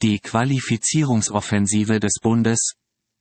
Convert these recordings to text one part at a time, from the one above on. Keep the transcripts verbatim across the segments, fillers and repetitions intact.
Die Qualifizierungsoffensive des Bundes.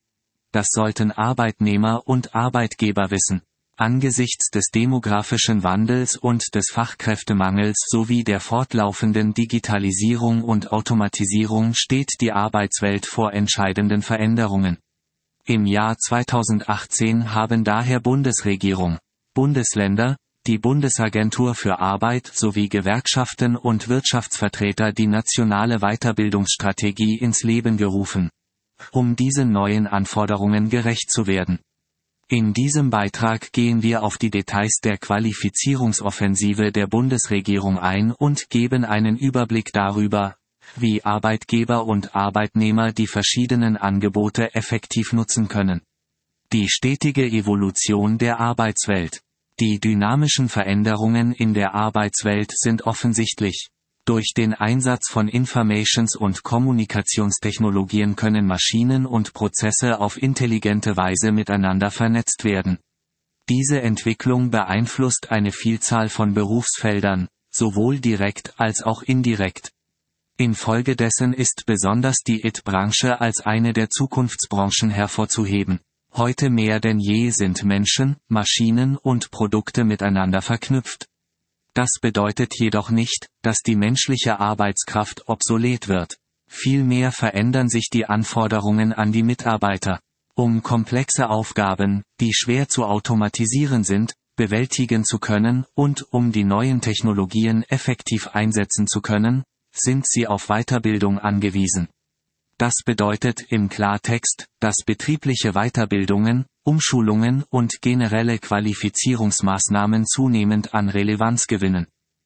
Das sollten Arbeitnehmer und Arbeitgeber wissen. Angesichts des demografischen Wandels und des Fachkräftemangels sowie der fortlaufenden Digitalisierung und Automatisierung steht die Arbeitswelt vor entscheidenden Veränderungen. Im Jahr zweitausendachtzehn haben daher Bundesregierung, Bundesländer, die Bundesagentur für Arbeit sowie Gewerkschaften und Wirtschaftsvertreter die nationale Weiterbildungsstrategie ins Leben gerufen, um diesen neuen Anforderungen gerecht zu werden. In diesem Beitrag gehen wir auf die Details der Qualifizierungsoffensive der Bundesregierung ein und geben einen Überblick darüber, wie Arbeitgeber und Arbeitnehmer die verschiedenen Angebote effektiv nutzen können. Die stetige Evolution der Arbeitswelt. Die dynamischen Veränderungen in der Arbeitswelt sind offensichtlich. Durch den Einsatz von Informations- und Kommunikationstechnologien können Maschinen und Prozesse auf intelligente Weise miteinander vernetzt werden. Diese Entwicklung beeinflusst eine Vielzahl von Berufsfeldern, sowohl direkt als auch indirekt. Infolgedessen ist besonders die I T-Branche als eine der Zukunftsbranchen hervorzuheben. Heute mehr denn je sind Menschen, Maschinen und Produkte miteinander verknüpft. Das bedeutet jedoch nicht, dass die menschliche Arbeitskraft obsolet wird. Vielmehr verändern sich die Anforderungen an die Mitarbeiter. Um komplexe Aufgaben, die schwer zu automatisieren sind, bewältigen zu können und um die neuen Technologien effektiv einsetzen zu können, sind sie auf Weiterbildung angewiesen. Das bedeutet im Klartext, dass betriebliche Weiterbildungen, Umschulungen und generelle Qualifizierungsmaßnahmen zunehmend an Relevanz gewinnen.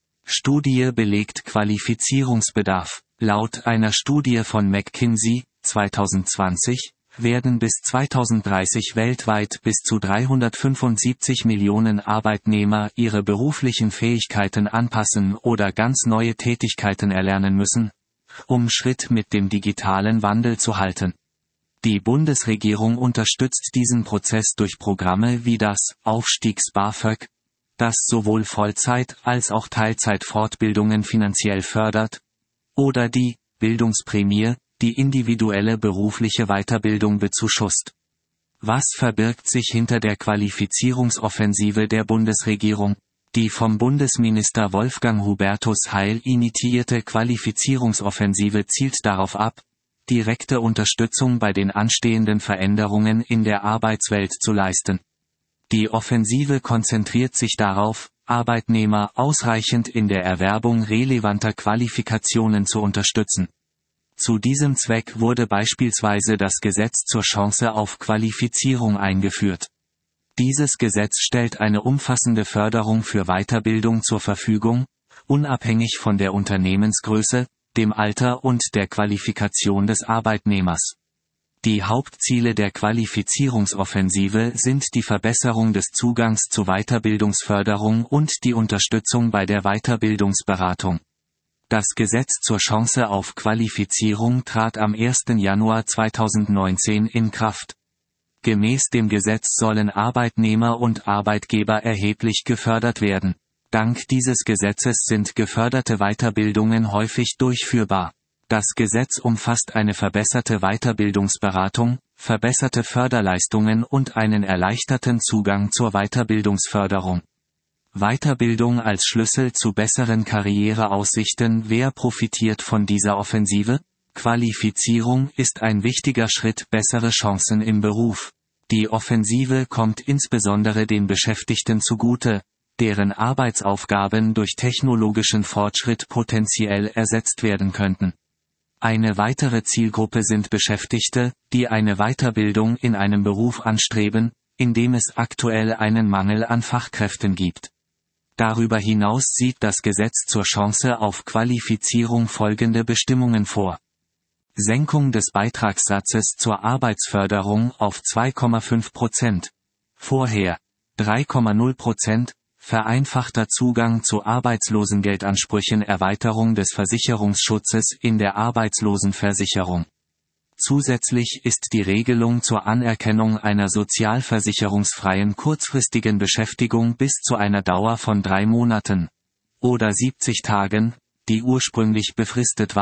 Studie belegt Qualifizierungsbedarf. Laut einer Studie von McKinsey, zweitausendzwanzig, werden bis zweitausenddreißig weltweit bis zu dreihundertfünfundsiebzig Millionen Arbeitnehmer ihre beruflichen Fähigkeiten anpassen oder ganz neue Tätigkeiten erlernen müssen, um Schritt mit dem digitalen Wandel zu halten. Die Bundesregierung unterstützt diesen Prozess durch Programme wie das Aufstiegs-BAföG, das sowohl Vollzeit- als auch Teilzeit-Fortbildungen finanziell fördert, oder die Bildungsprämie, die individuelle berufliche Weiterbildung bezuschusst. Was verbirgt sich hinter der Qualifizierungsoffensive der Bundesregierung? Die vom Bundesminister Wolfgang Hubertus Heil initiierte Qualifizierungsoffensive zielt darauf ab, direkte Unterstützung bei den anstehenden Veränderungen in der Arbeitswelt zu leisten. Die Offensive konzentriert sich darauf, Arbeitnehmer ausreichend in der Erwerbung relevanter Qualifikationen zu unterstützen. Zu diesem Zweck wurde beispielsweise das Gesetz zur Chance auf Qualifizierung eingeführt. Dieses Gesetz stellt eine umfassende Förderung für Weiterbildung zur Verfügung, unabhängig von der Unternehmensgröße, dem Alter und der Qualifikation des Arbeitnehmers. Die Hauptziele der Qualifizierungsoffensive sind die Verbesserung des Zugangs zu Weiterbildungsförderung und die Unterstützung bei der Weiterbildungsberatung. Das Gesetz zur Chance auf Qualifizierung trat am ersten Januar zweitausendneunzehn in Kraft. Gemäß dem Gesetz sollen Arbeitnehmer und Arbeitgeber erheblich gefördert werden. Dank dieses Gesetzes sind geförderte Weiterbildungen häufig durchführbar. Das Gesetz umfasst eine verbesserte Weiterbildungsberatung, verbesserte Förderleistungen und einen erleichterten Zugang zur Weiterbildungsförderung. Weiterbildung als Schlüssel zu besseren Karriereaussichten. Wer profitiert von dieser Offensive? Qualifizierung ist ein wichtiger Schritt, bessere Chancen im Beruf. Die Offensive kommt insbesondere den Beschäftigten zugute, deren Arbeitsaufgaben durch technologischen Fortschritt potenziell ersetzt werden könnten. Eine weitere Zielgruppe sind Beschäftigte, die eine Weiterbildung in einem Beruf anstreben, in dem es aktuell einen Mangel an Fachkräften gibt. Darüber hinaus sieht das Gesetz zur Chance auf Qualifizierung folgende Bestimmungen vor. Senkung des Beitragssatzes zur Arbeitsförderung auf zwei Komma fünf Prozent. Vorher drei Komma null Prozent. Vereinfachter Zugang zu Arbeitslosengeldansprüchen. Erweiterung des Versicherungsschutzes in der Arbeitslosenversicherung. Zusätzlich ist die Regelung zur Anerkennung einer sozialversicherungsfreien kurzfristigen Beschäftigung bis zu einer Dauer von drei Monaten oder siebzig Tagen, die ursprünglich befristet war,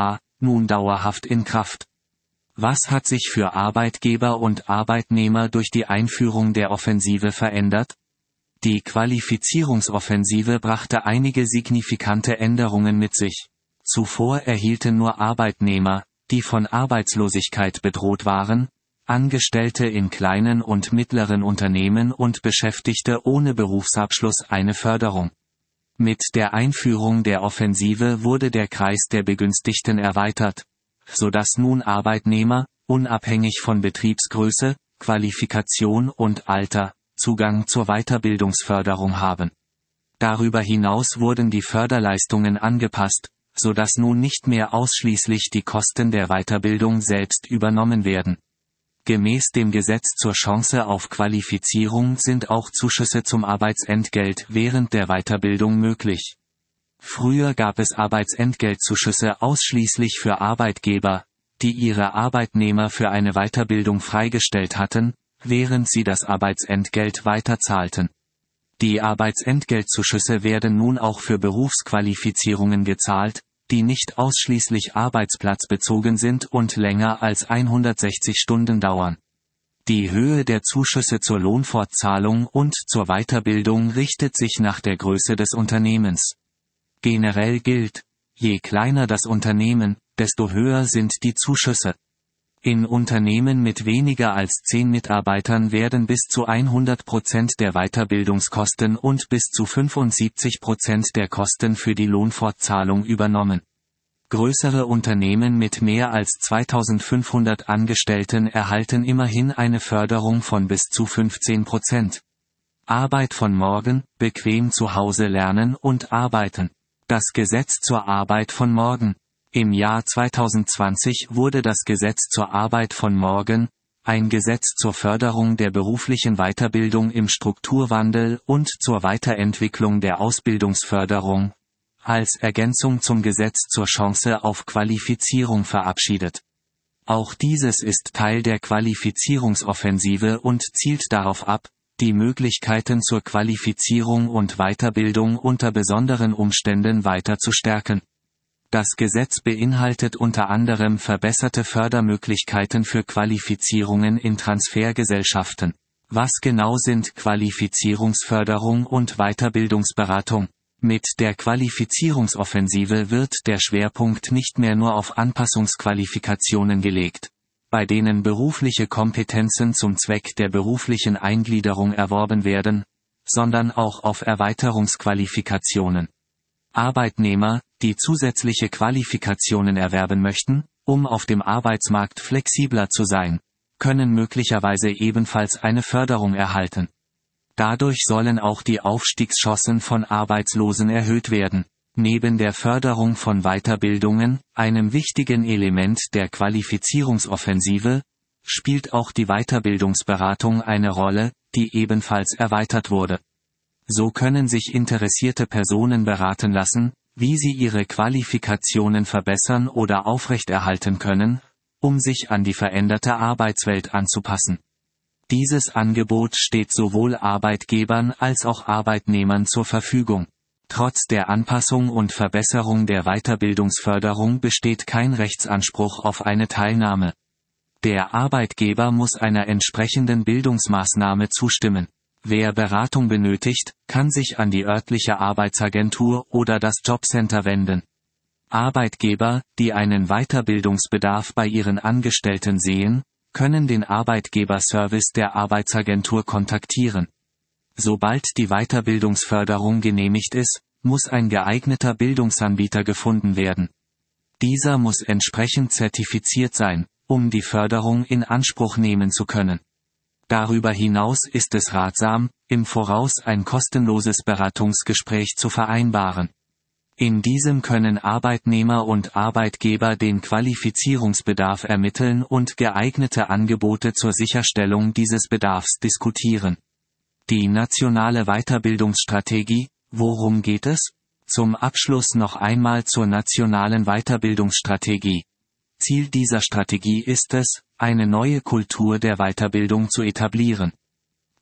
nun dauerhaft in Kraft. Was hat sich für Arbeitgeber und Arbeitnehmer durch die Einführung der Offensive verändert? Die Qualifizierungsoffensive brachte einige signifikante Änderungen mit sich. Zuvor erhielten nur Arbeitnehmer, die von Arbeitslosigkeit bedroht waren, Angestellte in kleinen und mittleren Unternehmen und Beschäftigte ohne Berufsabschluss eine Förderung. Mit der Einführung der Offensive wurde der Kreis der Begünstigten erweitert, sodass nun Arbeitnehmer, unabhängig von Betriebsgröße, Qualifikation und Alter, Zugang zur Weiterbildungsförderung haben. Darüber hinaus wurden die Förderleistungen angepasst, sodass nun nicht mehr ausschließlich die Kosten der Weiterbildung selbst übernommen werden. Gemäß dem Gesetz zur Chance auf Qualifizierung sind auch Zuschüsse zum Arbeitsentgelt während der Weiterbildung möglich. Früher gab es Arbeitsentgeltzuschüsse ausschließlich für Arbeitgeber, die ihre Arbeitnehmer für eine Weiterbildung freigestellt hatten, während sie das Arbeitsentgelt weiterzahlten. Die Arbeitsentgeltzuschüsse werden nun auch für Berufsqualifizierungen gezahlt, die nicht ausschließlich arbeitsplatzbezogen sind und länger als hundertsechzig Stunden dauern. Die Höhe der Zuschüsse zur Lohnfortzahlung und zur Weiterbildung richtet sich nach der Größe des Unternehmens. Generell gilt, je kleiner das Unternehmen, desto höher sind die Zuschüsse. In Unternehmen mit weniger als zehn Mitarbeitern werden bis zu hundert Prozent der Weiterbildungskosten und bis zu fünfundsiebzig Prozent der Kosten für die Lohnfortzahlung übernommen. Größere Unternehmen mit mehr als zweitausendfünfhundert Angestellten erhalten immerhin eine Förderung von bis zu fünfzehn Prozent. Arbeit von morgen, bequem zu Hause lernen und arbeiten. Das Gesetz zur Arbeit von morgen. Im Jahr zweitausendzwanzig wurde das Gesetz zur Arbeit von morgen, ein Gesetz zur Förderung der beruflichen Weiterbildung im Strukturwandel und zur Weiterentwicklung der Ausbildungsförderung, als Ergänzung zum Gesetz zur Chance auf Qualifizierung verabschiedet. Auch dieses ist Teil der Qualifizierungsoffensive und zielt darauf ab, die Möglichkeiten zur Qualifizierung und Weiterbildung unter besonderen Umständen weiter zu stärken. Das Gesetz beinhaltet unter anderem verbesserte Fördermöglichkeiten für Qualifizierungen in Transfergesellschaften. Was genau sind Qualifizierungsförderung und Weiterbildungsberatung? Mit der Qualifizierungsoffensive wird der Schwerpunkt nicht mehr nur auf Anpassungsqualifikationen gelegt, bei denen berufliche Kompetenzen zum Zweck der beruflichen Eingliederung erworben werden, sondern auch auf Erweiterungsqualifikationen. Arbeitnehmer, die zusätzliche Qualifikationen erwerben möchten, um auf dem Arbeitsmarkt flexibler zu sein, können möglicherweise ebenfalls eine Förderung erhalten. Dadurch sollen auch die Aufstiegschancen von Arbeitslosen erhöht werden. Neben der Förderung von Weiterbildungen, einem wichtigen Element der Qualifizierungsoffensive, spielt auch die Weiterbildungsberatung eine Rolle, die ebenfalls erweitert wurde. So können sich interessierte Personen beraten lassen, wie sie ihre Qualifikationen verbessern oder aufrechterhalten können, um sich an die veränderte Arbeitswelt anzupassen. Dieses Angebot steht sowohl Arbeitgebern als auch Arbeitnehmern zur Verfügung. Trotz der Anpassung und Verbesserung der Weiterbildungsförderung besteht kein Rechtsanspruch auf eine Teilnahme. Der Arbeitgeber muss einer entsprechenden Bildungsmaßnahme zustimmen. Wer Beratung benötigt, kann sich an die örtliche Arbeitsagentur oder das Jobcenter wenden. Arbeitgeber, die einen Weiterbildungsbedarf bei ihren Angestellten sehen, können den Arbeitgeberservice der Arbeitsagentur kontaktieren. Sobald die Weiterbildungsförderung genehmigt ist, muss ein geeigneter Bildungsanbieter gefunden werden. Dieser muss entsprechend zertifiziert sein, um die Förderung in Anspruch nehmen zu können. Darüber hinaus ist es ratsam, im Voraus ein kostenloses Beratungsgespräch zu vereinbaren. In diesem können Arbeitnehmer und Arbeitgeber den Qualifizierungsbedarf ermitteln und geeignete Angebote zur Sicherstellung dieses Bedarfs diskutieren. Die nationale Weiterbildungsstrategie, worum geht es? Zum Abschluss noch einmal zur nationalen Weiterbildungsstrategie. Ziel dieser Strategie ist es, eine neue Kultur der Weiterbildung zu etablieren.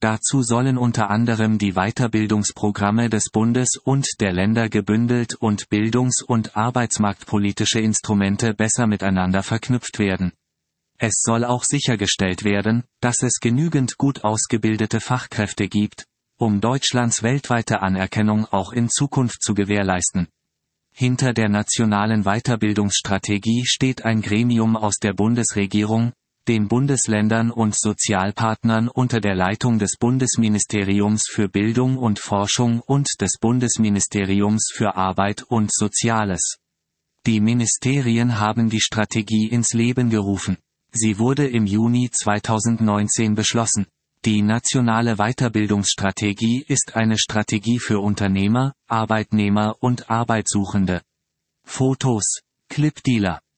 Dazu sollen unter anderem die Weiterbildungsprogramme des Bundes und der Länder gebündelt und bildungs- und arbeitsmarktpolitische Instrumente besser miteinander verknüpft werden. Es soll auch sichergestellt werden, dass es genügend gut ausgebildete Fachkräfte gibt, um Deutschlands weltweite Anerkennung auch in Zukunft zu gewährleisten. Hinter der nationalen Weiterbildungsstrategie steht ein Gremium aus der Bundesregierung, den Bundesländern und Sozialpartnern unter der Leitung des Bundesministeriums für Bildung und Forschung und des Bundesministeriums für Arbeit und Soziales. Die Ministerien haben die Strategie ins Leben gerufen. Sie wurde im Juni zweitausendneunzehn beschlossen. Die nationale Weiterbildungsstrategie ist eine Strategie für Unternehmer, Arbeitnehmer und Arbeitssuchende. Fotos: Clipdealer